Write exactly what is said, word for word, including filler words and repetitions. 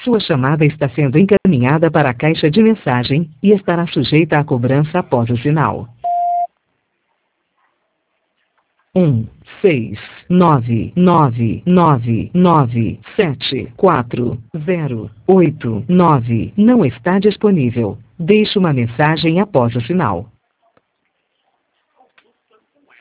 Sua chamada está sendo encaminhada para a caixa de mensagem e estará sujeita à cobrança após o sinal. um, seis, nove, nove, nove, nove, sete, quatro, zero, oito, nove não está disponível. Deixe uma mensagem após o sinal.